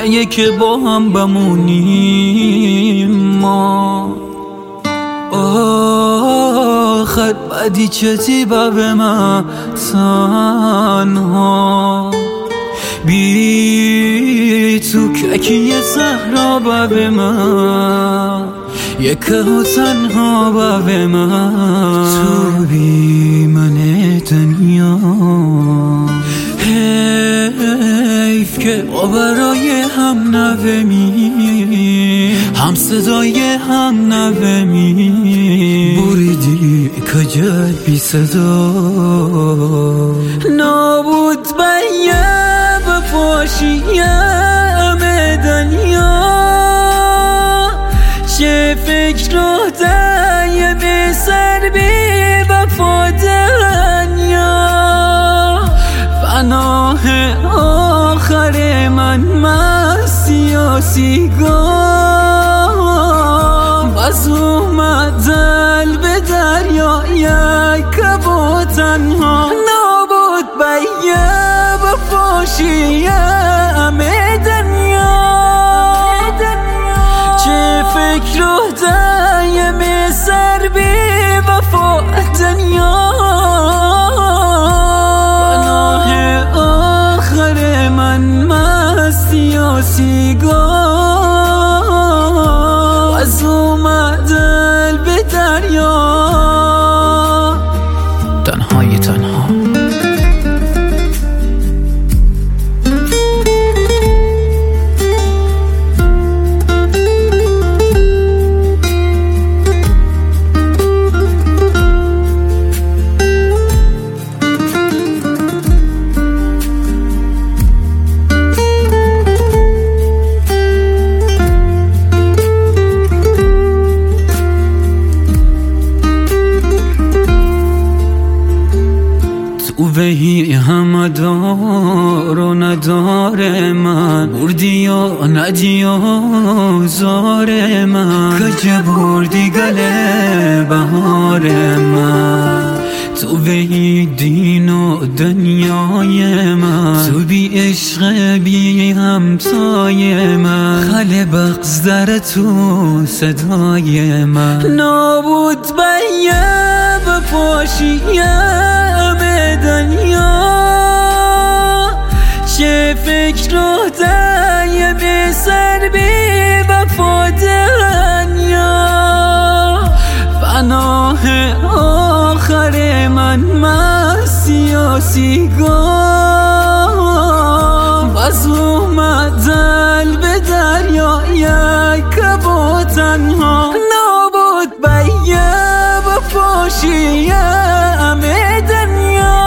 نگه که با هم بمونیم ما. آخر بدی چتی به من تنها بی تو ککی صحرا به من یکه و تنها به من تو بی من دنیا. حیف که ما برای هم نومی هم صدای هم نومی بریدی کجل بی صدا نابود بیم بپاشیم دنیا. چه فکر رو دایم سر بی وفا دنیا پناه آخر من سیاسی گام باز اومد دل به دریا یک و تنها نابود بیم بپاشیم دنیا. چه فکر رو دایم سر بی وفا دنیا پناه آخر من سیاسی گام از اومد دل به دریا. تنهای تنها وهی همه دار و ندار من بردی یا ندی و زار من کجا بردی گله بهار من تو وهی دین و دنیای من تو بی عشق بی همتای من خل بغز در تو صدای من نابود بیم بپاشیم دنیا. چه فکر رو دایم سر بی وفا دنیا پناه آخر من سیاسی گام باز اومد دل به دریا یک و تنها نابود بیم بپاشیم دنیا.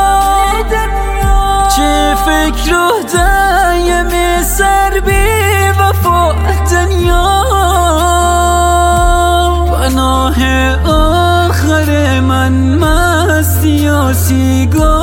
چه فکر رو دایم سر بی وفا دنیا پناه آخر من سیاسی گام